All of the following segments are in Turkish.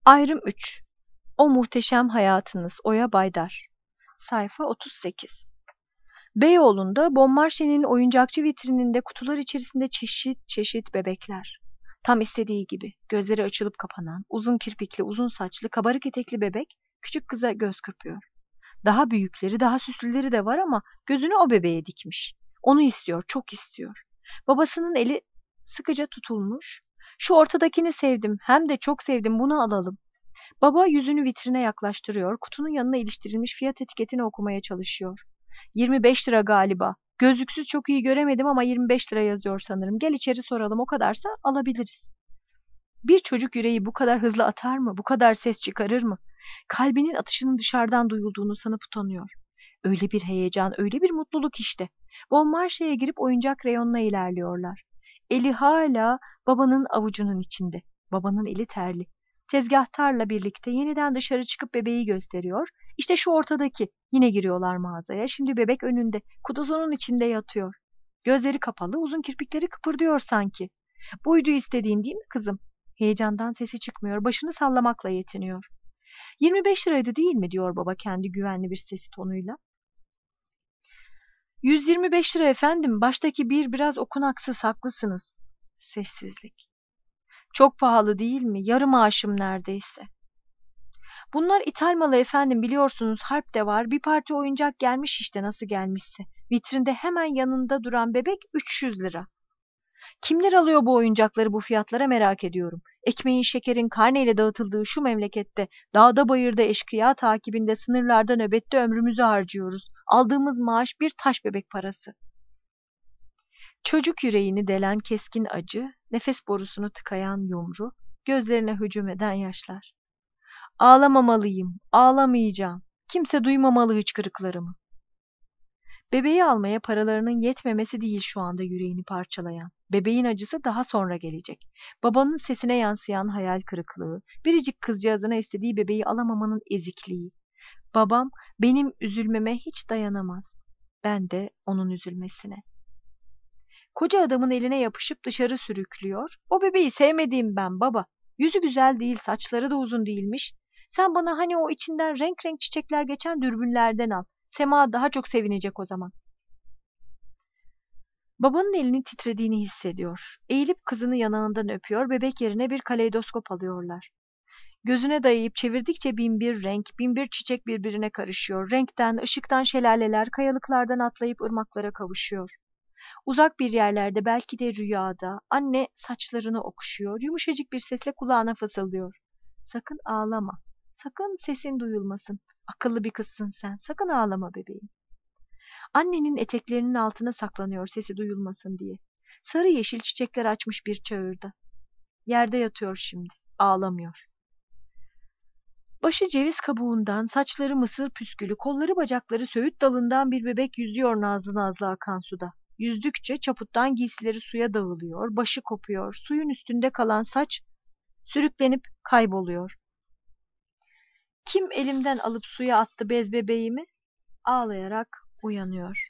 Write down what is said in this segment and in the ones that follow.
Ayrım 3. O muhteşem hayatınız. Oya Baydar. Sayfa 38. Beyoğlu'nda Bonmarşe'nin oyuncakçı vitrininde kutular içerisinde çeşit çeşit bebekler. Tam istediği gibi gözleri açılıp kapanan, uzun kirpikli, uzun saçlı, kabarık etekli bebek küçük kıza göz kırpıyor. Daha büyükleri, daha süslüleri de var ama gözünü o bebeğe dikmiş. Onu istiyor, çok istiyor. Babasının eli sıkıca tutulmuş. Şu ortadakini sevdim, hem de çok sevdim, bunu alalım. Baba yüzünü vitrine yaklaştırıyor, kutunun yanına iliştirilmiş fiyat etiketini okumaya çalışıyor. 25 lira galiba. Gözlüksüz çok iyi göremedim ama 25 lira yazıyor sanırım. Gel içeri soralım, o kadarsa alabiliriz. Bir çocuk yüreği bu kadar hızlı atar mı? Bu kadar ses çıkarır mı? Kalbinin atışının dışarıdan duyulduğunu sanıp utanıyor. Öyle bir heyecan, öyle bir mutluluk işte. Bon Marche'ye girip oyuncak reyonuna ilerliyorlar. Eli hala babanın avucunun içinde. Babanın eli terli. Tezgahtarla birlikte yeniden dışarı çıkıp bebeği gösteriyor. İşte şu ortadaki. Yine giriyorlar mağazaya. Şimdi bebek önünde. Kutusunun içinde yatıyor. Gözleri kapalı, uzun kirpikleri kıpırdıyor sanki. Buydu istediğin değil mi kızım? Heyecandan sesi çıkmıyor. Başını sallamakla yetiniyor. 25 liraydı değil mi diyor baba kendi güvenli bir sesi tonuyla. 125 lira efendim. Baştaki bir biraz okunaksız, haklısınız. Sessizlik. Çok pahalı değil mi? Yarı maaşım neredeyse. Bunlar ithal malı efendim, biliyorsunuz, harp de var. Bir parti oyuncak gelmiş işte, nasıl gelmişse. Vitrinde hemen yanında duran bebek 300 lira. Kimler alıyor bu oyuncakları bu fiyatlara, merak ediyorum. Ekmeğin, şekerin karneyle dağıtıldığı şu memlekette dağda bayırda eşkıya takibinde, sınırlarda nöbette ömrümüzü harcıyoruz. Aldığımız maaş bir taş bebek parası. Çocuk yüreğini delen keskin acı, nefes borusunu tıkayan yumru, gözlerine hücum eden yaşlar. Ağlamamalıyım, ağlamayacağım. Kimse duymamalı hıçkırıklarımı. Bebeği almaya paralarının yetmemesi değil şu anda yüreğini parçalayan. Bebeğin acısı daha sonra gelecek. Babanın sesine yansıyan hayal kırıklığı, biricik kızcağızına istediği bebeği alamamanın ezikliği. Babam benim üzülmeme hiç dayanamaz. Ben de onun üzülmesine. Koca adamın eline yapışıp dışarı sürüklüyor. O bebeği sevmediğim ben baba. Yüzü güzel değil, saçları da uzun değilmiş. Sen bana hani o içinden renk renk çiçekler geçen dürbünlerden al. Sema daha çok sevinecek o zaman. Babanın elinin titrediğini hissediyor. Eğilip kızını yanağından öpüyor, bebek yerine bir kaleidoskop alıyorlar. Gözüne dayayıp çevirdikçe bin bir renk, bin bir çiçek birbirine karışıyor. Renkten, ışıktan şelaleler, kayalıklardan atlayıp ırmaklara kavuşuyor. Uzak bir yerlerde, belki de rüyada, anne saçlarını okşuyor, yumuşacık bir sesle kulağına fısıldıyor. Sakın ağlama, sakın sesin duyulmasın. Akıllı bir kızsın sen, sakın ağlama bebeğim. Annenin eteklerinin altına saklanıyor sesi duyulmasın diye. Sarı yeşil çiçekler açmış bir çağırda. Yerde yatıyor şimdi, ağlamıyor. Başı ceviz kabuğundan, saçları mısır püskülü, kolları bacakları söğüt dalından bir bebek yüzüyor nazlı nazlı akan suda. Yüzdükçe çaputtan giysileri suya dağılıyor, başı kopuyor, suyun üstünde kalan saç sürüklenip kayboluyor. Kim elimden alıp suya attı bez bebeğimi? Ağlayarak uyanıyor.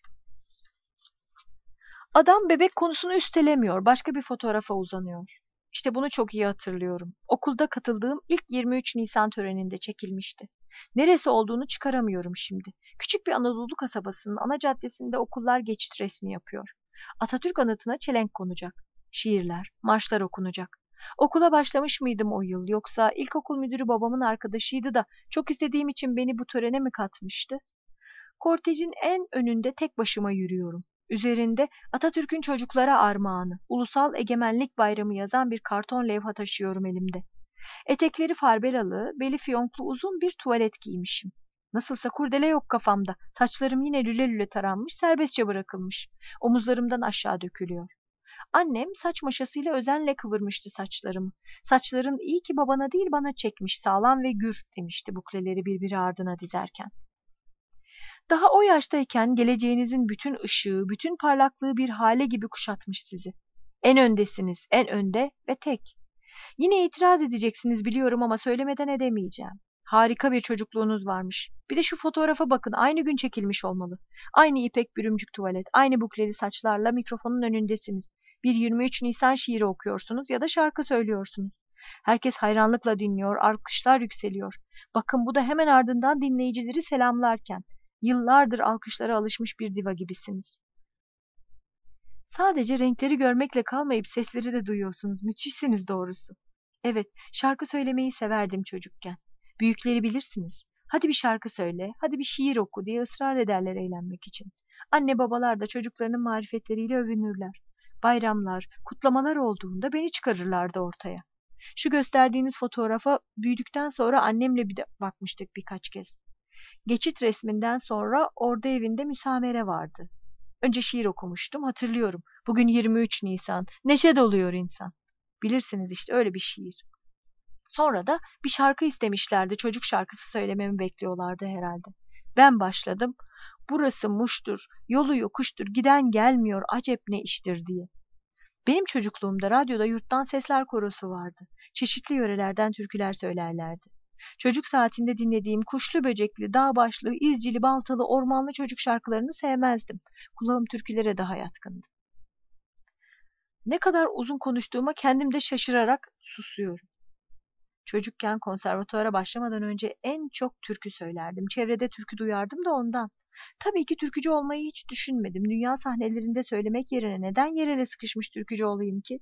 Adam bebek konusunu üstelemiyor, başka bir fotoğrafa uzanıyor. İşte bunu çok iyi hatırlıyorum. Okulda katıldığım ilk 23 Nisan töreninde çekilmişti. Neresi olduğunu çıkaramıyorum şimdi. Küçük bir Anadolu kasabasının ana caddesinde okullar geçit resmi yapıyor. Atatürk anıtına çelenk konacak. Şiirler, marşlar okunacak. Okula başlamış mıydım o yıl, yoksa ilkokul müdürü babamın arkadaşıydı da çok istediğim için beni bu törene mi katmıştı? Kortejin en önünde tek başıma yürüyorum. Üzerinde Atatürk'ün çocuklara armağanı, Ulusal Egemenlik Bayramı yazan bir karton levha taşıyorum elimde. Etekleri farbelalı, beli fiyonklu uzun bir tuvalet giymişim. Nasılsa kurdele yok kafamda. Saçlarım yine lüle lüle taranmış, serbestçe bırakılmış. Omuzlarımdan aşağı dökülüyor. Annem saç maşasıyla özenle kıvırmıştı saçlarımı. Saçların iyi ki babana değil bana çekmiş, sağlam ve gür demişti bukleleri birbiri ardına dizerken. Daha o yaştayken geleceğinizin bütün ışığı, bütün parlaklığı bir hale gibi kuşatmış sizi. En öndesiniz, en önde ve tek. Yine itiraz edeceksiniz biliyorum ama söylemeden edemeyeceğim. Harika bir çocukluğunuz varmış. Bir de şu fotoğrafa bakın, aynı gün çekilmiş olmalı. Aynı ipek bürümcük tuvalet, aynı bukleli saçlarla mikrofonun önündesiniz. Bir 23 Nisan şiiri okuyorsunuz ya da şarkı söylüyorsunuz. Herkes hayranlıkla dinliyor, alkışlar yükseliyor. Bakın bu da hemen ardından dinleyicileri selamlarken. Yıllardır alkışlara alışmış bir diva gibisiniz. Sadece renkleri görmekle kalmayıp sesleri de duyuyorsunuz. Müthişsiniz doğrusu. Evet, şarkı söylemeyi severdim çocukken. Büyükleri bilirsiniz. Hadi bir şarkı söyle, hadi bir şiir oku diye ısrar ederler eğlenmek için. Anne babalar da çocuklarının marifetleriyle övünürler. Bayramlar, kutlamalar olduğunda beni çıkarırlardı ortaya. Şu gösterdiğiniz fotoğrafa büyüdükten sonra annemle bir de bakmıştık birkaç kez. Geçit resminden sonra orada evinde müsamere vardı. Önce şiir okumuştum, hatırlıyorum. Bugün 23 Nisan, neşe doluyor insan. Bilirsiniz işte öyle bir şiir. Sonra da bir şarkı istemişlerdi, çocuk şarkısı söylememi bekliyorlardı herhalde. Ben başladım, burası Muş'tur, yolu yokuştur, giden gelmiyor, acep ne iştir diye. Benim çocukluğumda radyoda Yurttan Sesler Korosu vardı. Çeşitli yörelerden türküler söylerlerdi. Çocuk saatinde dinlediğim kuşlu böcekli, dağ başlı, izcili, baltalı, ormanlı çocuk şarkılarını sevmezdim. Kulağım türkülere daha yatkındı. Ne kadar uzun konuştuğuma kendim de şaşırarak susuyorum. Çocukken konservatuvara başlamadan önce en çok türkü söylerdim. Çevrede türkü duyardım da ondan. Tabii ki türkücü olmayı hiç düşünmedim. Dünya sahnelerinde söylemek yerine neden yer ele sıkışmış türkücü olayım ki?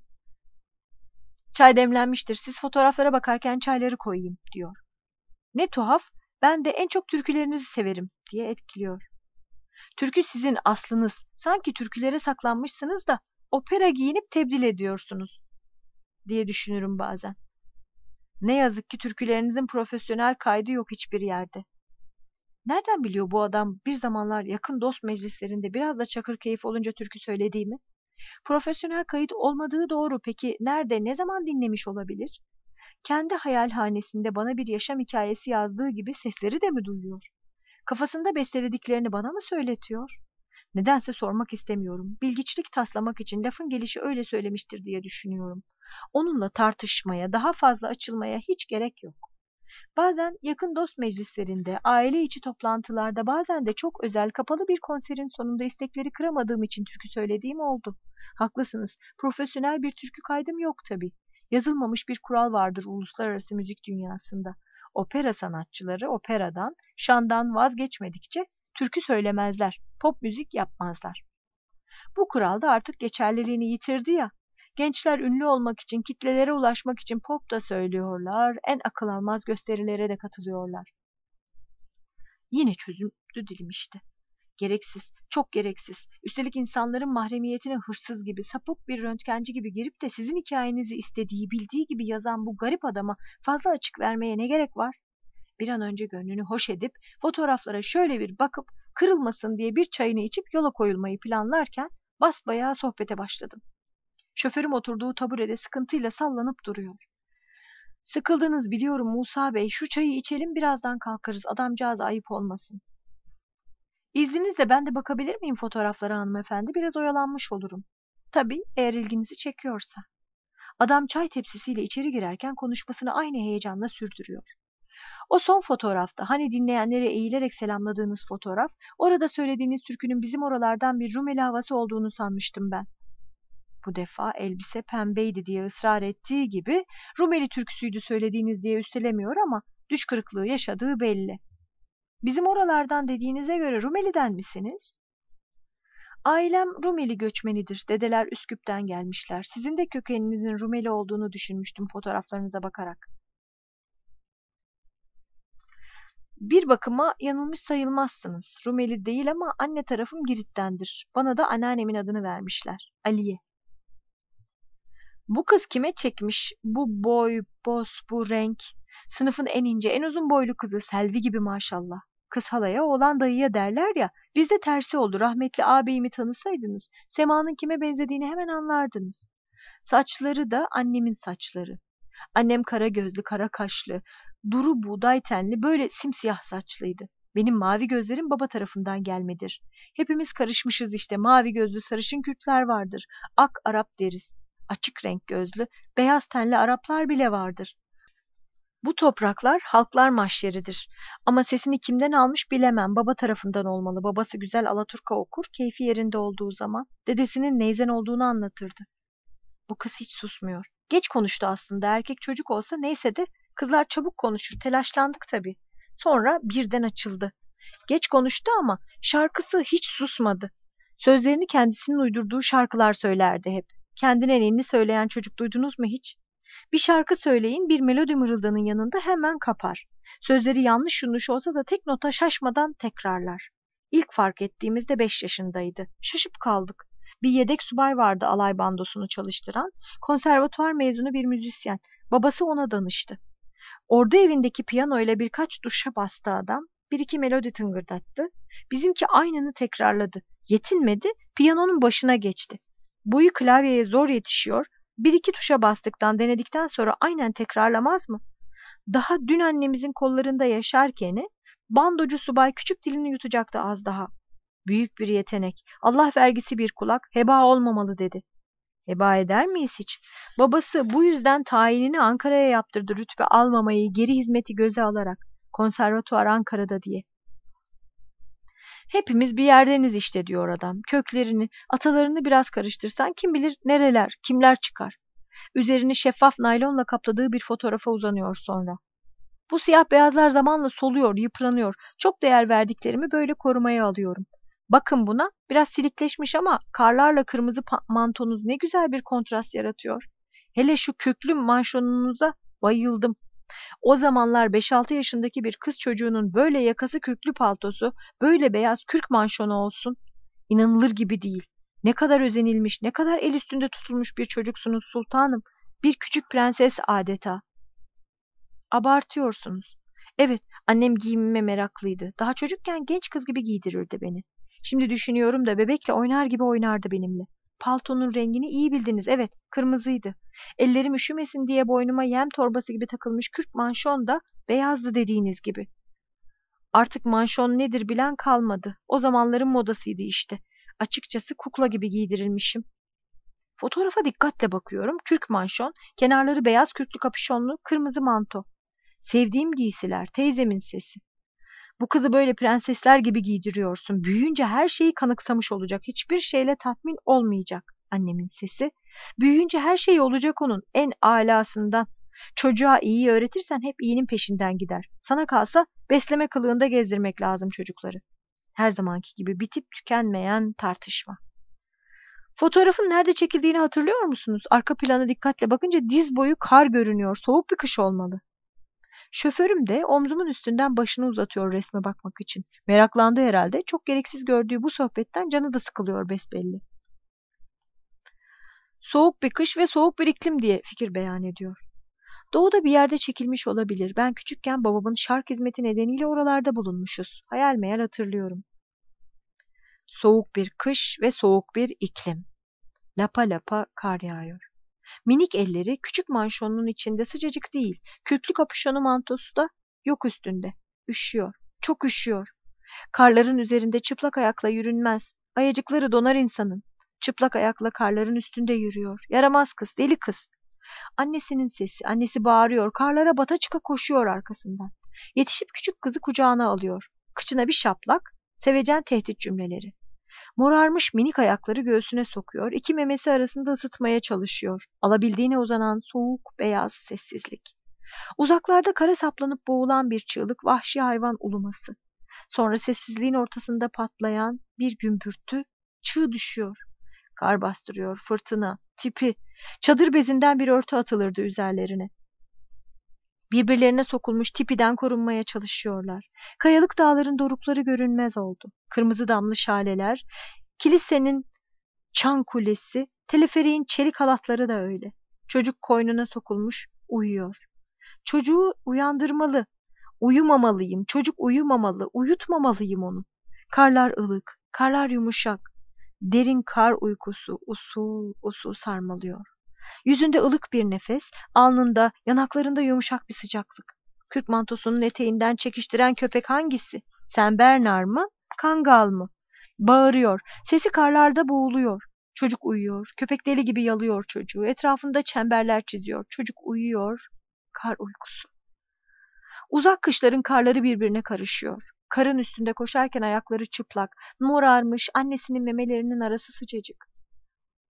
Çay demlenmiştir. Siz fotoğraflara bakarken çayları koyayım diyor. Ne tuhaf. Ben de en çok türkülerinizi severim diye etkiliyor. Türkü sizin aslınız. Sanki türkülere saklanmışsınız da opera giyinip tebdil ediyorsunuz diye düşünürüm bazen. Ne yazık ki türkülerinizin profesyonel kaydı yok hiçbir yerde. Nereden biliyor bu adam bir zamanlar yakın dost meclislerinde biraz da çakır keyif olunca türkü söylediğimi? Profesyonel kayıt olmadığı doğru. Peki nerede, ne zaman dinlemiş olabilir? Kendi hayalhanesinde bana bir yaşam hikayesi yazdığı gibi sesleri de mi duyuyor? Kafasında bestelediklerini bana mı söyletiyor? Nedense sormak istemiyorum. Bilgiçlik taslamak için lafın gelişi öyle söylemiştir diye düşünüyorum. Onunla tartışmaya, daha fazla açılmaya hiç gerek yok. Bazen yakın dost meclislerinde, aile içi toplantılarda, bazen de çok özel kapalı bir konserin sonunda istekleri kıramadığım için türkü söylediğim oldu. Haklısınız, profesyonel bir türkü kaydım yok tabii. Yazılmamış bir kural vardır uluslararası müzik dünyasında. Opera sanatçıları operadan, şandan vazgeçmedikçe türkü söylemezler, pop müzik yapmazlar. Bu kural da artık geçerliliğini yitirdi ya. Gençler ünlü olmak için, kitlelere ulaşmak için pop da söylüyorlar, en akıl almaz gösterilere de katılıyorlar. Yine çözüldü dilim işte. Gereksiz, çok gereksiz. Üstelik insanların mahremiyetine hırsız gibi, sapık bir röntgenci gibi girip de sizin hikayenizi istediği, bildiği gibi yazan bu garip adama fazla açık vermeye ne gerek var? Bir an önce gönlünü hoş edip, fotoğraflara şöyle bir bakıp, kırılmasın diye bir çayını içip yola koyulmayı planlarken, basbayağı sohbete başladım. Şoförüm oturduğu taburede sıkıntıyla sallanıp duruyor. Sıkıldınız biliyorum Musa Bey, şu çayı içelim birazdan kalkarız, adamcağız ayıp olmasın. İzninizle ben de bakabilir miyim fotoğraflara hanımefendi, biraz oyalanmış olurum. Tabii, eğer ilginizi çekiyorsa. Adam çay tepsisiyle içeri girerken konuşmasını aynı heyecanla sürdürüyor. O son fotoğrafta, hani dinleyenlere eğilerek selamladığınız fotoğraf, orada söylediğiniz türkünün bizim oralardan bir Rumeli havası olduğunu sanmıştım ben. Bu defa elbise pembeydi diye ısrar ettiği gibi Rumeli türküsüydü söylediğiniz diye üstelemiyor ama düş kırıklığı yaşadığı belli. Bizim oralardan dediğinize göre Rumeli'den misiniz? Ailem Rumeli göçmenidir. Dedeler Üsküp'ten gelmişler. Sizin de kökeninizin Rumeli olduğunu düşünmüştüm fotoğraflarınıza bakarak. Bir bakıma yanılmış sayılmazsınız. Rumeli değil ama anne tarafım Girit'tendir. Bana da anneannemin adını vermişler. Aliye. Bu kız kime çekmiş? Bu boy, boz, bu renk. Sınıfın en ince, en uzun boylu kızı. Selvi gibi maşallah. Kız halaya, oğlan dayıya derler ya. Bizde tersi oldu. Rahmetli ağabeyimi tanısaydınız, Sema'nın kime benzediğini hemen anlardınız. Saçları da annemin saçları. Annem kara gözlü, kara kaşlı, duru buğday tenli, böyle simsiyah saçlıydı. Benim mavi gözlerim baba tarafından gelmedir. Hepimiz karışmışız işte. Mavi gözlü sarışın Kürtler vardır. Ak Arap deriz. Açık renk gözlü, beyaz tenli Araplar bile vardır. Bu topraklar halklar mahşeridir. Ama sesini kimden almış bilemem. Baba tarafından olmalı. Babası güzel Alaturka okur, keyfi yerinde olduğu zaman. Dedesinin neyzen olduğunu anlatırdı. Bu kız hiç susmuyor. Geç konuştu aslında. Erkek çocuk olsa neyse de kızlar çabuk konuşur. Telaşlandık tabii. Sonra birden açıldı. Geç konuştu ama şarkısı hiç susmadı. Sözlerini kendisinin uydurduğu şarkılar söylerdi hep. Kendine ninni söyleyen çocuk duydunuz mu hiç? Bir şarkı söyleyin, bir melodi mırıldanın yanında hemen kapar. Sözleri yanlış yanlış olsa da tek nota şaşmadan tekrarlar. İlk fark ettiğimizde 5 yaşındaydı. Şaşıp kaldık. Bir yedek subay vardı alay bandosunu çalıştıran, konservatuvar mezunu bir müzisyen. Babası ona danıştı. Orada evindeki piyano ile birkaç tuşa bastı adam, bir iki melodi tıngırdattı. Bizimki aynını tekrarladı. Yetinmedi, piyanonun başına geçti. Boyu klavyeye zor yetişiyor, bir iki tuşa bastıktan denedikten sonra aynen tekrarlamaz mı? Daha dün annemizin kollarında yaşarken bandocu subay küçük dilini yutacaktı az daha. Büyük bir yetenek, Allah vergisi bir kulak, heba olmamalı dedi. Heba eder miyiz hiç? Babası bu yüzden tayinini Ankara'ya yaptırdı rütbe almamayı geri hizmeti göze alarak. Konservatuvar Ankara'da diye. Hepimiz bir yerdeniz işte diyor adam. Köklerini, atalarını biraz karıştırsan kim bilir nereler, kimler çıkar. Üzerini şeffaf naylonla kapladığı bir fotoğrafa uzanıyor sonra. Bu siyah beyazlar zamanla soluyor, yıpranıyor. Çok değer verdiklerimi böyle korumaya alıyorum. Bakın buna, biraz silikleşmiş ama karlarla kırmızı mantonuz ne güzel bir kontrast yaratıyor. Hele şu köklü manşonunuza bayıldım. O zamanlar 5-6 yaşındaki bir kız çocuğunun böyle yakası kürklü paltosu, böyle beyaz kürk manşonu olsun. İnanılır gibi değil. Ne kadar özenilmiş, ne kadar el üstünde tutulmuş bir çocuksunuz sultanım. Bir küçük prenses adeta. Abartıyorsunuz. Evet, annem giyimime meraklıydı. Daha çocukken genç kız gibi giydirirdi beni. Şimdi düşünüyorum da bebekle oynar gibi oynardı benimle. Paltonun rengini iyi bildiniz. Evet, kırmızıydı. Ellerim üşümesin diye boynuma yem torbası gibi takılmış kürk manşon da beyazdı dediğiniz gibi. Artık manşon nedir bilen kalmadı. O zamanların modasıydı işte. Açıkçası kukla gibi giydirilmişim. Fotoğrafa dikkatle bakıyorum. Kürk manşon, kenarları beyaz kürklü kapüşonlu, kırmızı manto. Sevdiğim giysiler, teyzemin sesi. Bu kızı böyle prensesler gibi giydiriyorsun. Büyüyünce her şeyi kanıksamış olacak. Hiçbir şeyle tatmin olmayacak. Annemin sesi. Büyüyünce her şey olacak onun. En alasından. Çocuğa iyiyi öğretirsen hep iyinin peşinden gider. Sana kalsa besleme kılığında gezdirmek lazım çocukları. Her zamanki gibi bitip tükenmeyen tartışma. Fotoğrafın nerede çekildiğini hatırlıyor musunuz? Arka plana dikkatle bakınca diz boyu kar görünüyor. Soğuk bir kış olmalı. Şoförüm de omzumun üstünden başını uzatıyor resme bakmak için. Meraklandı herhalde. Çok gereksiz gördüğü bu sohbetten canı da sıkılıyor besbelli. Soğuk bir kış ve soğuk bir iklim diye fikir beyan ediyor. Doğuda bir yerde çekilmiş olabilir. Ben küçükken babamın şark hizmeti nedeniyle oralarda bulunmuşuz. Hayal meyal hatırlıyorum. Soğuk bir kış ve soğuk bir iklim. Lapa lapa kar yağıyor. Minik elleri küçük manşonun içinde sıcacık değil. Kürklü kapüşonu mantosu da yok üstünde. Üşüyor. Çok üşüyor. Karların üzerinde çıplak ayakla yürünmez. Ayacıkları donar insanın. Çıplak ayakla karların üstünde yürüyor. Yaramaz kız, deli kız. Annesinin sesi. Annesi bağırıyor. Karlara bata çıka koşuyor arkasından. Yetişip küçük kızı kucağına alıyor. Kıçına bir şaplak, sevecen tehdit cümleleri. Morarmış minik ayakları göğsüne sokuyor, iki memesi arasında ısıtmaya çalışıyor. Alabildiğine uzanan soğuk, beyaz sessizlik. Uzaklarda kara saplanıp boğulan bir çığlık, vahşi hayvan uluması. Sonra sessizliğin ortasında patlayan bir gümbürtü, çığ düşüyor. Kar bastırıyor, fırtına, tipi. Çadır bezinden bir örtü atılırdı üzerlerine. Birbirlerine sokulmuş tipiden korunmaya çalışıyorlar. Kayalık dağların dorukları görünmez oldu. Kırmızı damlı şaleler, kilisenin çan kulesi, teleferiğin çelik halatları da öyle. Çocuk koynuna sokulmuş, uyuyor. Çocuğu uyandırmalı. Uyumamalıyım, çocuk uyumamalı, uyutmamalıyım onu. Karlar ılık, karlar yumuşak. Derin kar uykusu usul usul sarmalıyor. Yüzünde ılık bir nefes, alnında, yanaklarında yumuşak bir sıcaklık. Kürk mantosunun eteğinden çekiştiren köpek hangisi? Sen Bernard mı? Kangal mı? Bağırıyor. Sesi karlarda boğuluyor. Çocuk uyuyor. Köpek deli gibi yalıyor çocuğu. Etrafında çemberler çiziyor. Çocuk uyuyor. Kar uykusu. Uzak kışların karları birbirine karışıyor. Karın üstünde koşarken ayakları çıplak, morarmış, annesinin memelerinin arası sıcacık.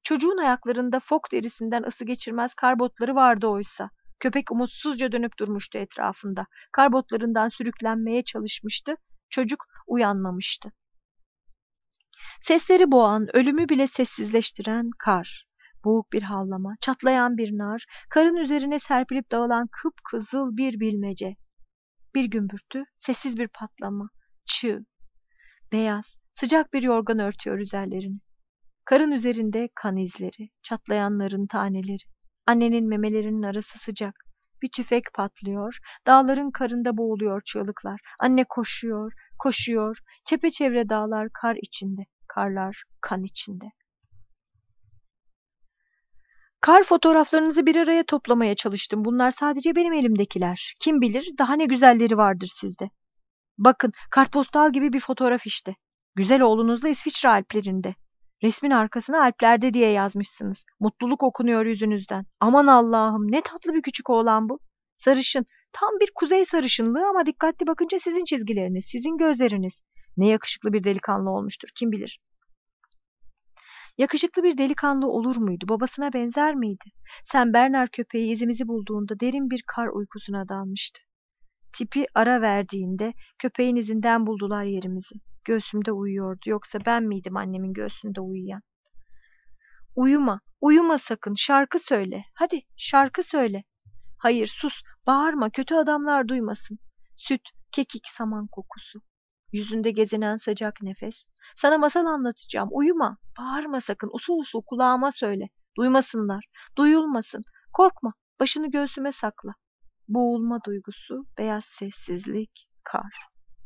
Çocuğun ayaklarında fok derisinden ısı geçirmez kar botları vardı oysa. Köpek umutsuzca dönüp durmuştu etrafında. Kar botlarından sürüklenmeye çalışmıştı. Çocuk uyanmamıştı. Sesleri boğan, ölümü bile sessizleştiren kar. Boğuk bir havlama, çatlayan bir nar, karın üzerine serpilip dağılan kıpkızıl bir bilmece. Bir gümbürtü, sessiz bir patlama, çığ. Beyaz, sıcak bir yorgan örtüyor üzerlerini. Karın üzerinde kan izleri, çatlayanların taneleri. Annenin memelerinin arası sıcak. Bir tüfek patlıyor, dağların karında boğuluyor çığlıklar. Anne koşuyor, koşuyor, çepeçevre dağlar kar içinde, karlar kan içinde. Kar fotoğraflarınızı bir araya toplamaya çalıştım. Bunlar sadece benim elimdekiler. Kim bilir daha ne güzelleri vardır sizde. Bakın, kartpostal gibi bir fotoğraf işte. Güzel oğlunuzla İsviçre Alplerinde. Resmin arkasına Alplerde diye yazmışsınız. Mutluluk okunuyor yüzünüzden. Aman Allah'ım, ne tatlı bir küçük oğlan bu. Sarışın, tam bir kuzey sarışınlığı ama dikkatli bakınca sizin çizgileriniz, sizin gözleriniz. Ne yakışıklı bir delikanlı olmuştur, kim bilir. Yakışıklı bir delikanlı olur muydu? Babasına benzer miydi? Sen Bernard köpeği izimizi bulduğunda derin bir kar uykusuna dalmıştı. Tipi ara verdiğinde köpeğin izinden buldular yerimizi. Göğsümde uyuyordu. Yoksa ben miydim annemin göğsünde uyuyan? Uyuma, uyuma sakın. Şarkı söyle. Hadi, şarkı söyle. Hayır, sus, bağırma. Kötü adamlar duymasın. Süt, kekik, saman kokusu. Yüzünde gezinen sıcak nefes. Sana masal anlatacağım. Uyuma, bağırma sakın. Usul usul kulağıma söyle. Duymasınlar, duyulmasın. Korkma, başını göğsüme sakla. Boğulma duygusu, beyaz sessizlik, kar.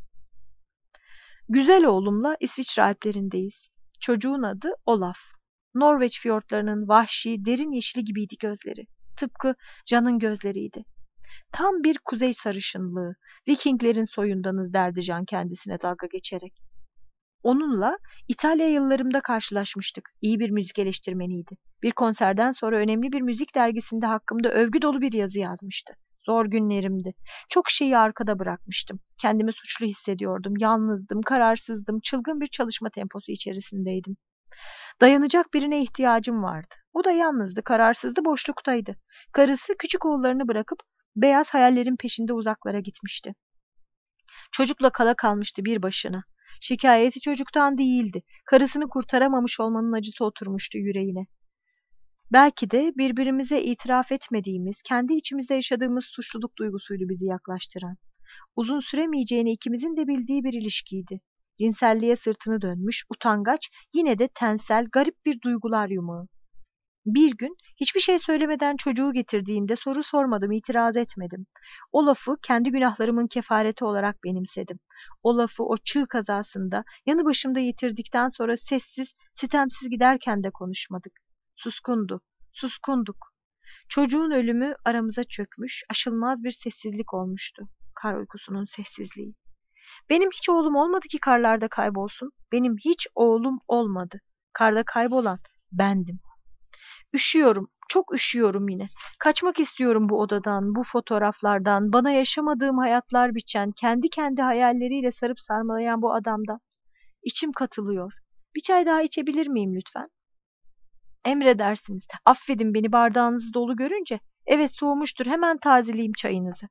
Güzel oğlumla İsviçre Alplerindeyiz. Çocuğun adı Olaf. Norveç fiyortlarının vahşi, derin yeşili gibiydi gözleri. Tıpkı Can'ın gözleriydi. Tam bir kuzey sarışınlığı. Vikinglerin soyundanız derdi Can kendisine dalga geçerek. Onunla İtalya yıllarımda karşılaşmıştık. İyi bir müzik eleştirmeniydi. Bir konserden sonra önemli bir müzik dergisinde hakkımda övgü dolu bir yazı yazmıştı. Zor günlerimdi. Çok şeyi arkada bırakmıştım. Kendimi suçlu hissediyordum. Yalnızdım, kararsızdım, çılgın bir çalışma temposu içerisindeydim. Dayanacak birine ihtiyacım vardı. O da yalnızdı, kararsızdı, boşluktaydı. Karısı küçük oğullarını bırakıp beyaz hayallerin peşinde uzaklara gitmişti. Çocukla kala kalmıştı bir başına. Şikayeti çocuktan değildi. Karısını kurtaramamış olmanın acısı oturmuştu yüreğine. Belki de birbirimize itiraf etmediğimiz, kendi içimizde yaşadığımız suçluluk duygusuydu bizi yaklaştıran. Uzun süremeyeceğini ikimizin de bildiği bir ilişkiydi. Cinselliğe sırtını dönmüş, utangaç, yine de tensel, garip bir duygular yumağı. Bir gün hiçbir şey söylemeden çocuğu getirdiğinde soru sormadım, itiraz etmedim. O lafı kendi günahlarımın kefareti olarak benimsedim. O lafı o çığ kazasında yanı başımda yitirdikten sonra sessiz, sitemsiz giderken de konuşmadık. Suskundu, suskunduk. Çocuğun ölümü aramıza çökmüş, aşılmaz bir sessizlik olmuştu. Kar uykusunun sessizliği. Benim hiç oğlum olmadı ki karlarda kaybolsun. Benim hiç oğlum olmadı. Karda kaybolan bendim. Üşüyorum, çok üşüyorum yine. Kaçmak istiyorum bu odadan, bu fotoğraflardan, bana yaşamadığım hayatlar biçen, kendi hayalleriyle sarıp sarmalayan bu adamdan. İçim katılıyor. Bir çay daha içebilir miyim lütfen? Emredersiniz. Affedin beni bardağınızı dolu görünce. Evet soğumuştur. Hemen tazeleyeyim çayınızı.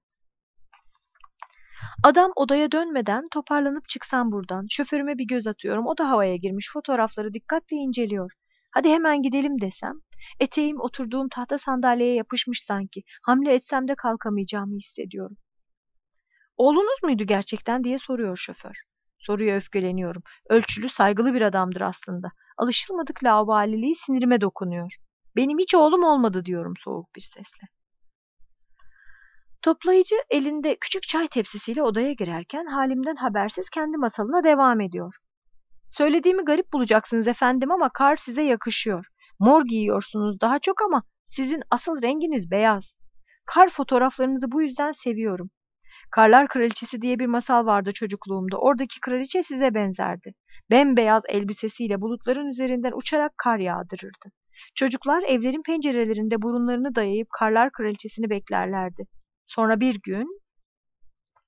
Adam odaya dönmeden toparlanıp çıksam buradan. Şoförüme bir göz atıyorum. O da havaya girmiş. Fotoğrafları dikkatle inceliyor. Hadi hemen gidelim desem. Eteğim oturduğum tahta sandalyeye yapışmış sanki. Hamle etsem de kalkamayacağımı hissediyorum. Oğlunuz muydu gerçekten diye soruyor şoför. Soruya öfkeleniyorum. Ölçülü, saygılı bir adamdır aslında. Alışılmadık laubaliliği sinirime dokunuyor. Benim hiç oğlum olmadı diyorum soğuk bir sesle. Toplayıcı elinde küçük çay tepsisiyle odaya girerken halimden habersiz kendi masalına devam ediyor. Söylediğimi garip bulacaksınız efendim ama kar size yakışıyor. Mor giyiyorsunuz daha çok ama sizin asıl renginiz beyaz. Kar fotoğraflarınızı bu yüzden seviyorum. Karlar Kraliçesi diye bir masal vardı çocukluğumda. Oradaki kraliçe size benzerdi. Bembeyaz elbisesiyle bulutların üzerinden uçarak kar yağdırırdı. Çocuklar evlerin pencerelerinde burunlarını dayayıp Karlar Kraliçesini beklerlerdi. Sonra bir gün,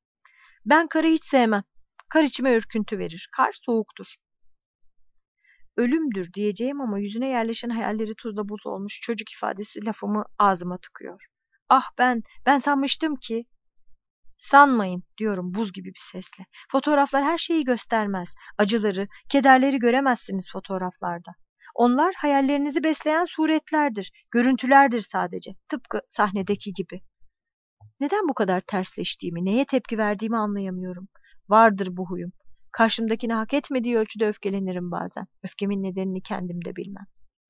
ben karı hiç sevmem. Kar içime ürküntü verir. Kar soğuktur. ölümdür diyeceğim ama yüzüne yerleşen hayalleri tuzla buz olmuş çocuk ifadesi lafımı ağzıma tıkıyor. Ah ben sanmıştım ki. Sanmayın diyorum buz gibi bir sesle. Fotoğraflar her şeyi göstermez. Acıları, kederleri göremezsiniz fotoğraflarda. Onlar hayallerinizi besleyen suretlerdir, görüntülerdir sadece. Tıpkı sahnedeki gibi. Neden bu kadar tersleştiğimi, neye tepki verdiğimi anlayamıyorum. Vardır bu huyum. Karşımdakini hak etmediği ölçüde öfkelenirim bazen. Öfkemin nedenini kendim de bilmem.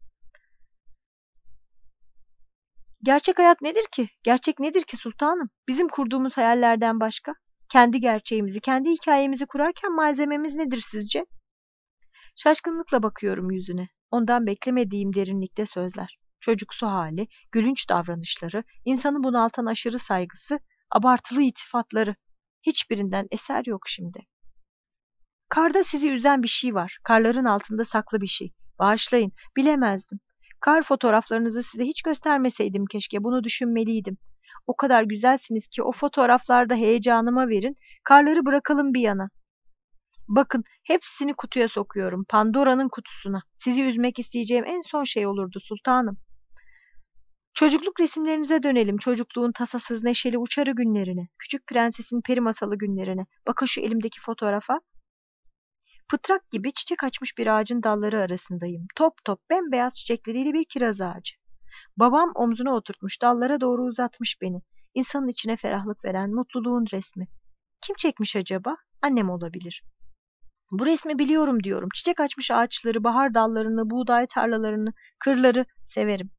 Gerçek hayat nedir ki? Gerçek nedir ki sultanım? Bizim kurduğumuz hayallerden başka. Kendi gerçeğimizi, kendi hikayemizi kurarken malzememiz nedir sizce? Şaşkınlıkla bakıyorum yüzüne. Ondan beklemediğim derinlikte sözler. Çocuksu hali, gülünç davranışları, insanı bunaltan aşırı saygısı, abartılı iltifatları. Hiçbirinden eser yok şimdi. Karda sizi üzen bir şey var. Karların altında saklı bir şey. Bağışlayın, bilemezdim. Kar fotoğraflarınızı size hiç göstermeseydim keşke. Bunu düşünmeliydim. O kadar güzelsiniz ki o fotoğraflarda heyecanıma verin. Karları bırakalım bir yana. Bakın, hepsini kutuya sokuyorum. Pandora'nın kutusuna. Sizi üzmek isteyeceğim en son şey olurdu sultanım. Çocukluk resimlerinize dönelim. Çocukluğun tasasız, neşeli, uçarı günlerine. Küçük prensesin peri masalı günlerine. Bakın şu elimdeki fotoğrafa. Pıtrak gibi çiçek açmış bir ağacın dalları arasındayım. Top top bembeyaz çiçekleriyle bir kiraz ağacı. Babam omzuna oturtmuş, dallara doğru uzatmış beni. İnsanın içine ferahlık veren mutluluğun resmi. Kim çekmiş acaba? Annem olabilir. Bu resmi biliyorum diyorum. Çiçek açmış ağaçları, bahar dallarını, buğday tarlalarını, kırları severim.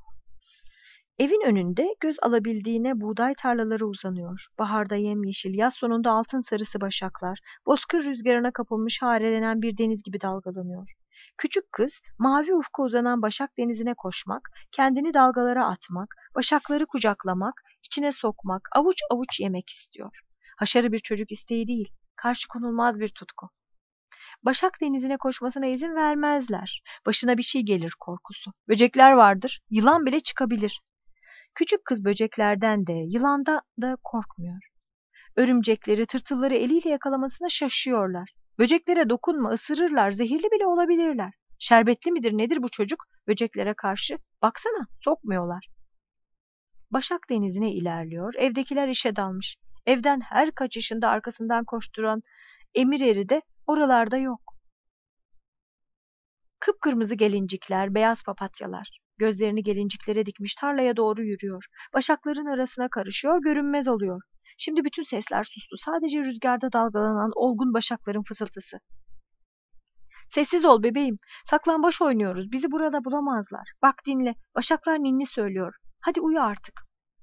Evin önünde göz alabildiğine buğday tarlaları uzanıyor. Baharda yemyeşil, yaz sonunda altın sarısı başaklar, bozkır rüzgarına kapılmış harelenen bir deniz gibi dalgalanıyor. Küçük kız, mavi ufka uzanan Başak denizine koşmak, kendini dalgalara atmak, başakları kucaklamak, içine sokmak, avuç avuç yemek istiyor. Haşarı bir çocuk isteği değil, karşı konulmaz bir tutku. Başak denizine koşmasına izin vermezler. Başına bir şey gelir korkusu. Böcekler vardır, yılan bile çıkabilir. Küçük kız böceklerden de, yılandan da korkmuyor. Örümcekleri, tırtılları eliyle yakalamasına şaşıyorlar. Böceklere dokunma, ısırırlar, zehirli bile olabilirler. Şerbetli midir, nedir bu çocuk? Böceklere karşı, baksana, sokmuyorlar. Başak denizine ilerliyor, evdekiler işe dalmış. Evden her kaçışında arkasından koşturan emir eri de oralarda yok. Kıpkırmızı gelincikler, beyaz papatyalar. Gözlerini gelinciklere dikmiş tarlaya doğru yürüyor. Başakların arasına karışıyor, görünmez oluyor. Şimdi bütün sesler sustu. Sadece rüzgarda dalgalanan olgun başakların fısıltısı. Sessiz ol bebeğim. Saklambaç oynuyoruz. Bizi burada bulamazlar. Bak dinle. Başaklar ninni söylüyor. Hadi uyu artık.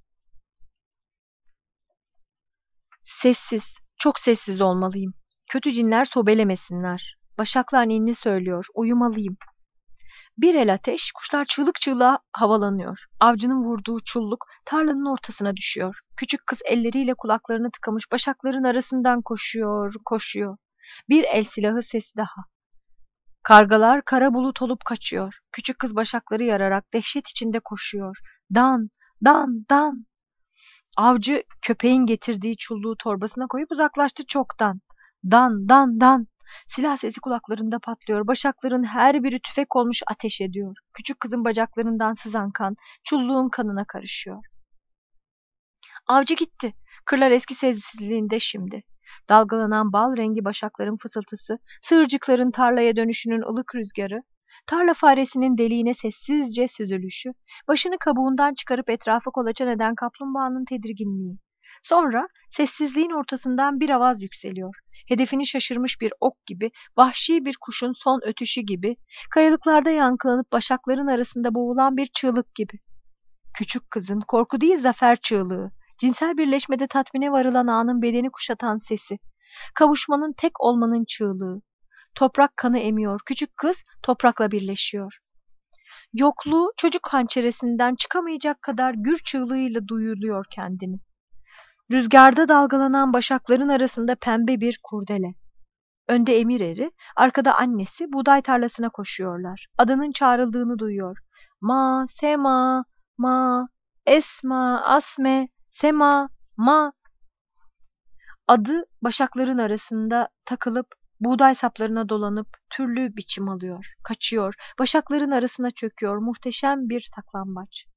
Sessiz. Çok sessiz olmalıyım. Kötü cinler sobelemesinler. Başaklar ninni söylüyor. Uyumalıyım. Bir el ateş, kuşlar çığlık çığlığa havalanıyor. Avcının vurduğu çulluk tarlanın ortasına düşüyor. Küçük kız elleriyle kulaklarını tıkamış başakların arasından koşuyor, koşuyor. Bir el silahı sesi daha. Kargalar kara bulut olup kaçıyor. Küçük kız başakları yararak dehşet içinde koşuyor. Dan, dan, dan. Avcı köpeğin getirdiği çulluğu torbasına koyup uzaklaştı çoktan. Dan, dan, dan. Silah sesi kulaklarında patlıyor. Başakların her biri tüfek olmuş ateş ediyor. Küçük kızın bacaklarından sızan kan, çulluğun kanına karışıyor. Avcı gitti. Kırlar eski sessizliğinde şimdi. Dalgalanan bal rengi başakların fısıltısı, sığırcıkların tarlaya dönüşünün ılık rüzgarı, tarla faresinin deliğine sessizce süzülüşü, başını kabuğundan çıkarıp etrafı kolaçan eden kaplumbağanın tedirginliği. Sonra sessizliğin ortasından bir avaz yükseliyor. Hedefini şaşırmış bir ok gibi, vahşi bir kuşun son ötüşü gibi, kayalıklarda yankılanıp başakların arasında boğulan bir çığlık gibi. Küçük kızın korku değil zafer çığlığı, cinsel birleşmede tatmine varılan anın bedeni kuşatan sesi, kavuşmanın tek olmanın çığlığı. Toprak kanı emiyor, küçük kız toprakla birleşiyor. Yokluğu çocuk hançeresinden çıkamayacak kadar gür çığlığıyla duyuluyor kendini. Rüzgarda dalgalanan başakların arasında pembe bir kurdele. Önde emir eri, arkada annesi buğday tarlasına koşuyorlar. Adının çağrıldığını duyuyor. Ma, Sema, Ma, Esma, Asme, Sema, Ma. Adı başakların arasında takılıp Buğday saplarına dolanıp türlü biçim alıyor, kaçıyor, başakların arasına çöküyor, muhteşem bir saklambaç.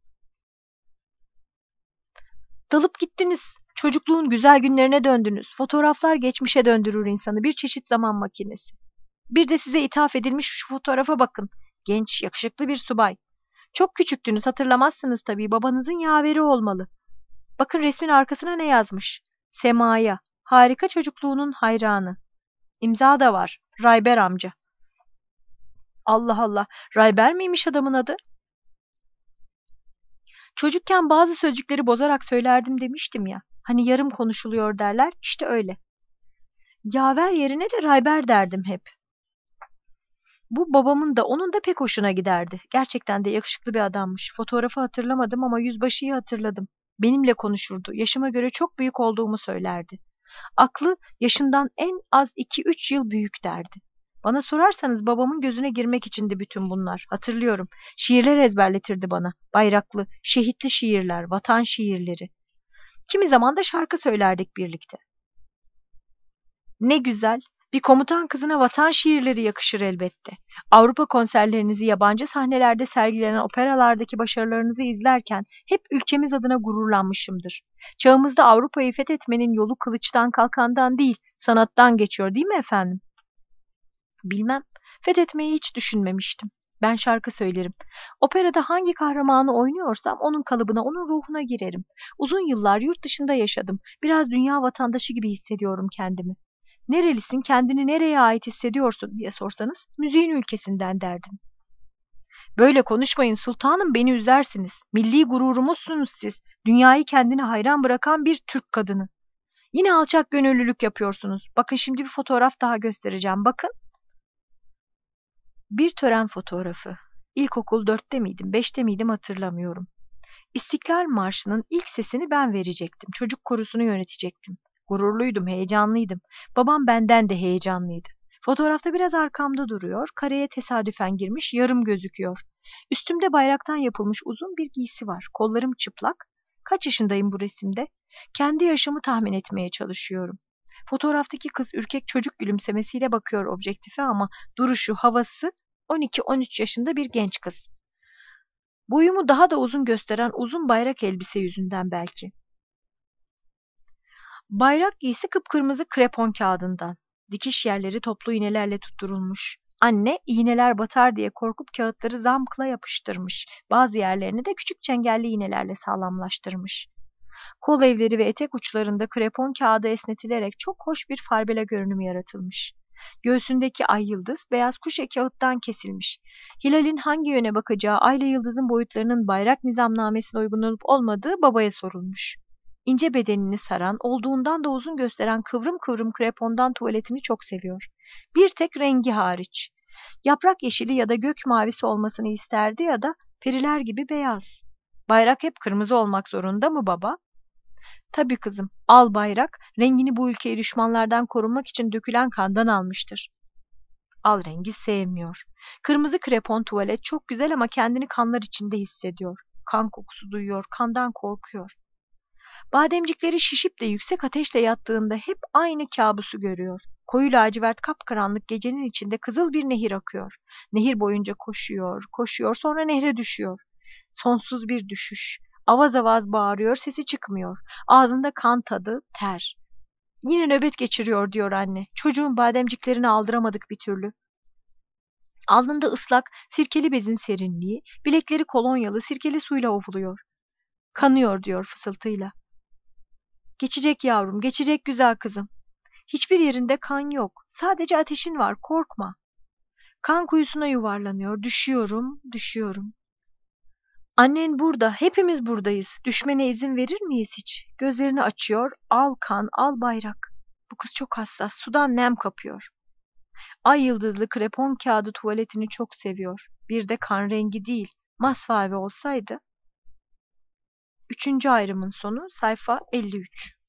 Dalıp gittiniz. Çocukluğun güzel günlerine döndünüz. Fotoğraflar geçmişe döndürür insanı. Bir çeşit zaman makinesi. Bir de size ithaf edilmiş şu fotoğrafa bakın. Genç, yakışıklı bir subay. Çok küçüktünüz, hatırlamazsınız tabii. Babanızın yaveri olmalı. Bakın resmin arkasına ne yazmış? Semaya. Harika çocukluğunun hayranı. İmza da var. Rayber amca. Allah Allah. Rayber miymiş adamın adı? Çocukken bazı sözcükleri bozarak söylerdim demiştim ya. Hani yarım konuşuluyor derler. İşte öyle. Yaver yerine de Rayber derdim hep. Bu babamın da onun da pek hoşuna giderdi. Gerçekten de yakışıklı bir adammış. Fotoğrafı hatırlamadım ama yüzbaşıyı hatırladım. Benimle konuşurdu. Yaşıma göre çok büyük olduğumu söylerdi. Aklı yaşından en az 2-3 yıl büyük derdi. Bana sorarsanız babamın gözüne girmek içindi bütün bunlar. Hatırlıyorum. Şiirler ezberletirdi bana. Bayraklı, şehitli şiirler, vatan şiirleri. Kimi zaman da şarkı söylerdik birlikte. Ne güzel. Bir komutan kızına vatan şiirleri yakışır elbette. Avrupa konserlerinizi, yabancı sahnelerde sergilenen operalardaki başarılarınızı izlerken hep ülkemiz adına gururlanmışımdır. Çağımızda Avrupa'yı fethetmenin yolu kılıçtan kalkandan değil, sanattan geçiyor değil mi efendim? Bilmem. Fethetmeyi hiç düşünmemiştim. Ben şarkı söylerim. Operada hangi kahramanı oynuyorsam onun kalıbına, onun ruhuna girerim. Uzun yıllar yurt dışında yaşadım. Biraz dünya vatandaşı gibi hissediyorum kendimi. Nerelisin, kendini nereye ait hissediyorsun diye sorsanız, müziğin ülkesinden derdim. Böyle konuşmayın sultanım, beni üzersiniz. Milli gururumuzsunuz siz. Dünyayı kendine hayran bırakan bir Türk kadını. Yine alçak gönüllülük yapıyorsunuz. Bakın şimdi bir fotoğraf daha göstereceğim. Bakın. Bir tören fotoğrafı. İlkokul 4'te miydim, 5'te miydim hatırlamıyorum. İstiklal Marşı'nın ilk sesini ben verecektim. Çocuk korusunu yönetecektim. Gururluydum, heyecanlıydım. Babam benden de heyecanlıydı. Fotoğrafta biraz arkamda duruyor, kareye tesadüfen girmiş, yarım gözüküyor. Üstümde bayraktan yapılmış uzun bir giysi var. Kollarım çıplak. Kaç yaşındayım bu resimde? Kendi yaşımı tahmin etmeye çalışıyorum. Fotoğraftaki kız ürkek çocuk gülümsemesiyle bakıyor objektife ama duruşu, havası 12-13 yaşında bir genç kız. Boyumu daha da uzun gösteren uzun bayrak elbise yüzünden belki. Bayrak giysi kıpkırmızı krepon kağıdından. Dikiş yerleri toplu iğnelerle tutturulmuş. Anne iğneler batar diye korkup kağıtları zamkla yapıştırmış. Bazı yerlerini de küçük çengelli iğnelerle sağlamlaştırmış. Kol evleri ve etek uçlarında krepon kağıdı esnetilerek çok hoş bir farbela görünümü yaratılmış. Göğsündeki ay yıldız beyaz kuşe kağıttan kesilmiş. Hilal'in hangi yöne bakacağı ayla yıldızın boyutlarının bayrak nizamnamesine uygun olup olmadığı babaya sorulmuş. İnce bedenini saran, olduğundan da uzun gösteren kıvrım kıvrım krepondan tuvaletini çok seviyor. Bir tek rengi hariç. Yaprak yeşili ya da gök mavisi olmasını isterdi ya da periler gibi beyaz. Bayrak hep kırmızı olmak zorunda mı baba? Tabii kızım, al bayrak, rengini bu ülkeyi düşmanlardan korunmak için dökülen kandan almıştır. Al rengi sevmiyor. Kırmızı krepon tuvalet çok güzel ama kendini kanlar içinde hissediyor. Kan kokusu duyuyor, kandan korkuyor. Bademcikleri şişip de yüksek ateşle yattığında hep aynı kabusu görüyor. Koyu lacivert kapkaranlık gecenin içinde kızıl bir nehir akıyor. Nehir boyunca koşuyor, koşuyor, sonra nehre düşüyor. Sonsuz bir düşüş. Avaz avaz bağırıyor, sesi çıkmıyor. Ağzında kan tadı, ter. Yine nöbet geçiriyor diyor anne. Çocuğun bademciklerini aldıramadık bir türlü. Alnında ıslak, sirkeli bezin serinliği, bilekleri kolonyalı, sirkeli suyla ovuluyor. Kanıyor diyor fısıltıyla. Geçecek yavrum, geçecek güzel kızım. Hiçbir yerinde kan yok. Sadece ateşin var, korkma. Kan kuyusuna yuvarlanıyor. Düşüyorum, düşüyorum. Annen burada, hepimiz buradayız. Düşmene izin verir miyiz hiç? Gözlerini açıyor, al kan, al bayrak. Bu kız çok hassas, sudan nem kapıyor. Ay yıldızlı krepon kağıdı tuvaletini çok seviyor. Bir de kan rengi değil, masmavi olsaydı. Üçüncü ayrımın sonu sayfa 53.